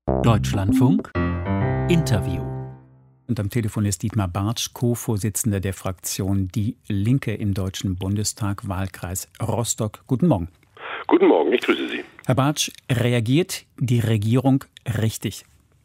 Deutschlandfunk Interview. Und am Telefon ist Dietmar Bartsch, Co-Vorsitzender der Fraktion Die Linke im Deutschen Bundestag, Wahlkreis Rostock. Guten Morgen. Guten Morgen, ich grüße Sie. Herr Bartsch, reagiert die Regierung richtig?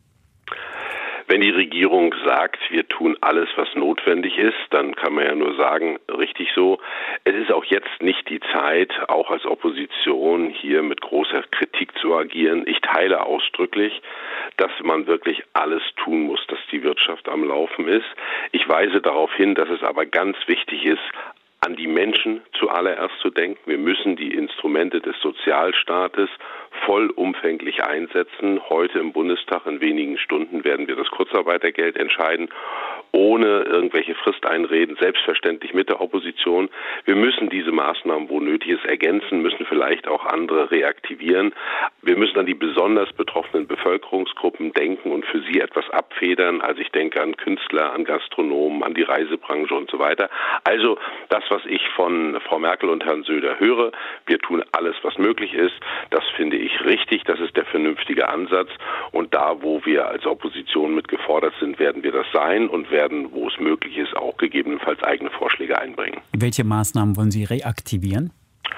Wenn die Regierung sagt, wir tun alles, was notwendig ist, dann kann man ja nur sagen, richtig so. Es ist auch jetzt nicht die Zeit, auch als Opposition hier mit großer Kritik zu agieren. Ich teile ausdrücklich, dass man wirklich alles tun muss, dass die Wirtschaft am Laufen ist. Ich weise darauf hin, dass es aber ganz wichtig ist, an die Menschen zuallererst zu denken. Wir müssen die Instrumente des Sozialstaates vollumfänglich einsetzen. Heute im Bundestag in wenigen Stunden werden wir das Kurzarbeitergeld entscheiden, ohne irgendwelche Fristeinreden, selbstverständlich mit der Opposition. Wir müssen diese Maßnahmen, wo nötig ist, ergänzen, müssen vielleicht auch andere reaktivieren. Wir müssen an die besonders betroffenen Bevölkerungsgruppen denken und für sie etwas abfedern. Also ich denke an Künstler, an Gastronomen, an die Reisebranche und so weiter. Also das, was ich von Frau Merkel und Herrn Söder höre, wir tun alles, was möglich ist, das finde ich richtig, das ist der vernünftige Ansatz. Und da, wo wir als Opposition mit gefordert sind, werden wir das sein und werden, wo es möglich ist, auch gegebenenfalls eigene Vorschläge einbringen. Welche Maßnahmen wollen Sie reaktivieren?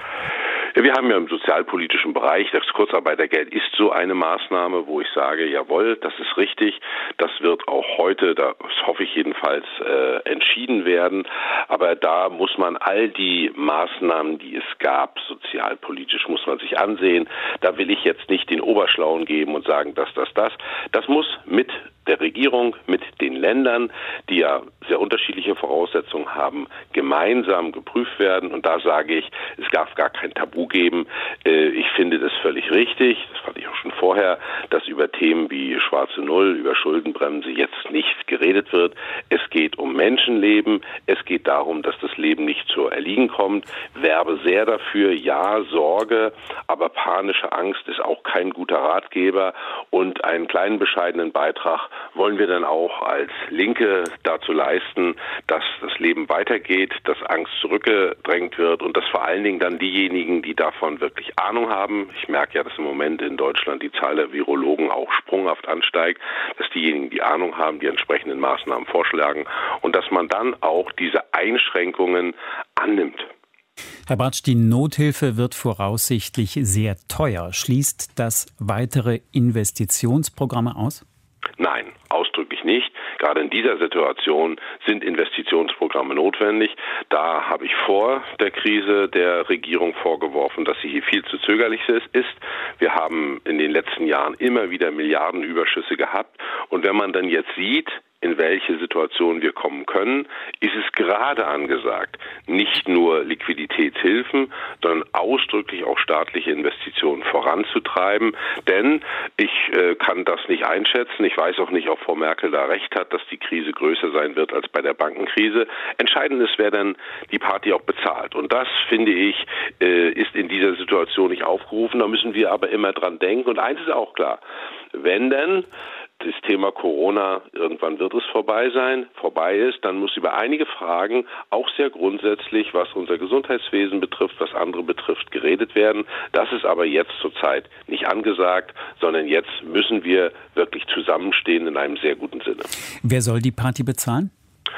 Ja, wir haben ja im sozialpolitischen Bereich, das Kurzarbeitergeld ist so eine Maßnahme, wo ich sage, jawohl, das ist richtig, das wird auch heute, das hoffe ich jedenfalls, entschieden werden. Aber da muss man all die Maßnahmen, die es gab, sozialpolitisch muss man sich ansehen. Da will ich jetzt nicht den Oberschlauen geben und sagen, das. Das muss mit der Regierung, mit den Ländern, die ja sehr unterschiedliche Voraussetzungen haben, gemeinsam geprüft werden. Und da sage ich, es darf gar kein Tabu geben. Ich finde das völlig richtig, das fand ich auch schon vorher, dass über Themen wie schwarze Null, über Schuldenbremse jetzt nicht geredet wird. Es geht um Menschenleben, es geht darum, dass das Leben nicht zu erliegen kommt. Werbe sehr dafür, ja, Sorge, aber panische Angst ist auch kein guter Ratgeber. Und einen kleinen bescheidenen Beitrag wollen wir dann auch als Linke dazu leisten, dass das Leben weitergeht, dass Angst zurückgedrängt wird und dass vor allen Dingen dann diejenigen, die davon wirklich Ahnung haben, ich merke ja, dass im Moment in Deutschland die Zahl der Virologen auch sprunghaft ansteigt, dass diejenigen, die Ahnung haben, die entsprechenden Maßnahmen vorschlagen und dass man dann auch diese Einschränkungen annimmt. Herr Bartsch, die Nothilfe wird voraussichtlich sehr teuer. Schließt das weitere Investitionsprogramme aus? Nein, ausdrücklich nicht. Gerade in dieser Situation sind Investitionsprogramme notwendig. Da habe ich vor der Krise der Regierung vorgeworfen, dass sie hier viel zu zögerlich ist. Wir haben in den letzten Jahren immer wieder Milliardenüberschüsse gehabt. Und wenn man dann jetzt sieht, in welche Situation wir kommen können, ist es gerade angesagt, nicht nur Liquiditätshilfen, sondern ausdrücklich auch staatliche Investitionen voranzutreiben. Denn ich kann das nicht einschätzen. Ich weiß auch nicht, ob Frau Merkel da recht hat, dass die Krise größer sein wird als bei der Bankenkrise. Entscheidend ist, wer dann die Party auch bezahlt. Und das, finde ich, ist in dieser Situation nicht aufgerufen. Da müssen wir aber immer dran denken. Und eins ist auch klar, wenn denn das Thema Corona, irgendwann wird es vorbei ist, dann muss über einige Fragen, auch sehr grundsätzlich, was unser Gesundheitswesen betrifft, was andere betrifft, geredet werden. Das ist aber jetzt zurzeit nicht angesagt, sondern jetzt müssen wir wirklich zusammenstehen in einem sehr guten Sinne. Wer soll die Party bezahlen?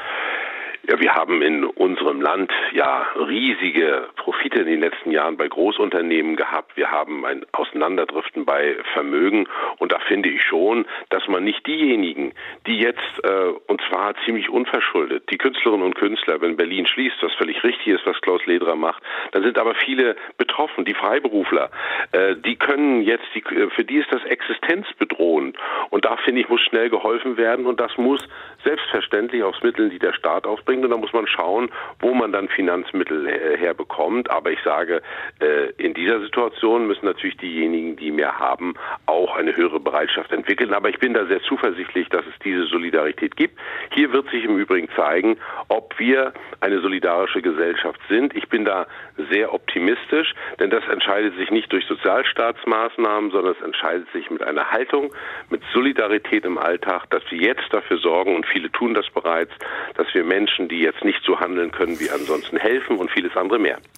Ja, wir haben in unserem Land ja riesige Profite in den letzten Jahren bei Großunternehmen gehabt. Wir haben ein Auseinanderdriften bei Vermögen. Und da finde ich schon, dass man nicht diejenigen, die jetzt, und zwar ziemlich unverschuldet, die Künstlerinnen und Künstler, wenn Berlin schließt, was völlig richtig ist, was Klaus Lederer macht, dann sind aber viele betroffen, die Freiberufler. Die können jetzt, für die ist das existenzbedrohend. Und da, finde ich, muss schnell geholfen werden. Und das muss selbstverständlich aus Mitteln, die der Staat aufbringt. Und da muss man schauen, wo man dann Finanzmittel herbekommt. Aber ich sage, in dieser Situation müssen natürlich diejenigen, die mehr haben, auch eine höhere Bereitschaft entwickeln. Aber ich bin da sehr zuversichtlich, dass es diese Solidarität gibt. Hier wird sich im Übrigen zeigen, ob wir eine solidarische Gesellschaft sind. Ich bin da sehr optimistisch, denn das entscheidet sich nicht durch Sozialstaatsmaßnahmen, sondern es entscheidet sich mit einer Haltung, mit Solidarität im Alltag, dass wir jetzt dafür sorgen, und viele tun das bereits, dass wir Menschen, die jetzt nicht so handeln können wie ansonsten, helfen und vieles andere mehr.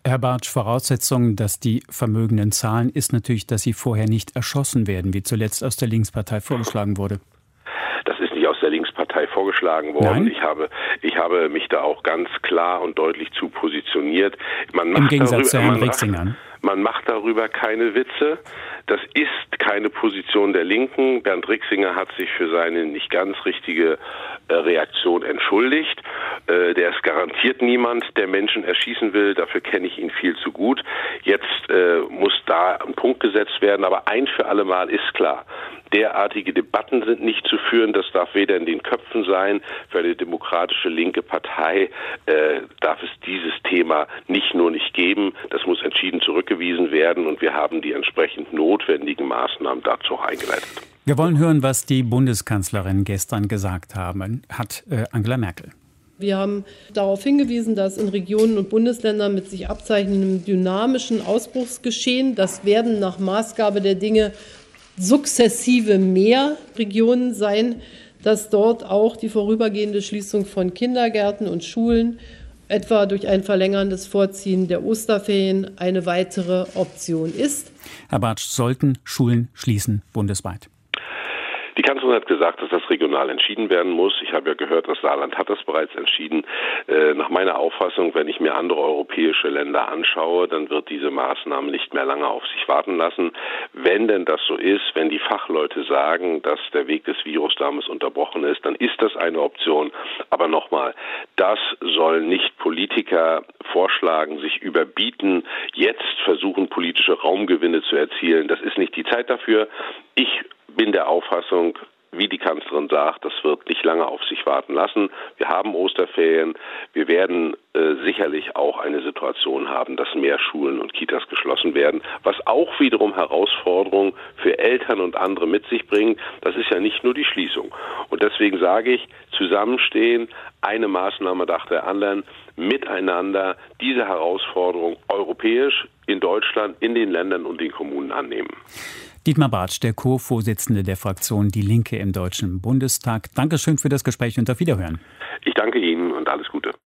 Herr Bartsch, Voraussetzung, dass die Vermögenden zahlen, ist natürlich, dass sie vorher nicht erschossen werden, wie zuletzt aus der Linkspartei vorgeschlagen wurde. Das ist nicht aus der Linkspartei vorgeschlagen worden. Ich habe mich da auch ganz klar und deutlich zu positioniert. Im Gegensatz zu Herrn Rixinger. Man macht darüber keine Witze. Das ist keine Position der Linken. Bernd Rixinger hat sich für seine nicht ganz richtige Reaktion entschuldigt. Der ist garantiert niemand, der Menschen erschießen will. Dafür kenne ich ihn viel zu gut. Jetzt muss da ein Punkt gesetzt werden. Aber ein für alle Mal ist klar: derartige Debatten sind nicht zu führen. Das darf weder in den Köpfen sein. Für eine demokratische linke Partei darf es dieses Thema nicht geben. Das muss entschieden zurückgewiesen werden. Und wir haben die entsprechend notwendigen Maßnahmen dazu eingeleitet. Wir wollen hören, was die Bundeskanzlerin gestern gesagt hat, Angela Merkel. Wir haben darauf hingewiesen, dass in Regionen und Bundesländern mit sich abzeichnendem dynamischen Ausbruchsgeschehen, das werden nach Maßgabe der Dinge sukzessive mehr Regionen sein, dass dort auch die vorübergehende Schließung von Kindergärten und Schulen, etwa durch ein verlängerndes Vorziehen der Osterferien, eine weitere Option ist. Herr Bartsch, sollten Schulen schließen bundesweit? Die Kanzlerin hat gesagt, dass das regional entschieden werden muss. Ich habe ja gehört, das Saarland hat das bereits entschieden. Nach meiner Auffassung, wenn ich mir andere europäische Länder anschaue, dann wird diese Maßnahme nicht mehr lange auf sich warten lassen. Wenn denn das so ist, wenn die Fachleute sagen, dass der Weg des Virus damals unterbrochen ist, dann ist das eine Option. Aber nochmal, das sollen nicht Politiker vorschlagen, sich überbieten, jetzt versuchen, politische Raumgewinne zu erzielen. Das ist nicht die Zeit dafür. Ich bin der Auffassung, wie die Kanzlerin sagt, das wird nicht lange auf sich warten lassen. Wir haben Osterferien. Wir werden sicherlich auch eine Situation haben, dass mehr Schulen und Kitas geschlossen werden, was auch wiederum Herausforderungen für Eltern und andere mit sich bringt. Das ist ja nicht nur die Schließung. Und deswegen sage ich, zusammenstehen, eine Maßnahme nach der anderen, miteinander diese Herausforderung europäisch, in Deutschland, in den Ländern und den Kommunen annehmen. Dietmar Bartsch, der Co-Vorsitzende der Fraktion Die Linke im Deutschen Bundestag. Dankeschön für das Gespräch und auf Wiederhören. Ich danke Ihnen und alles Gute.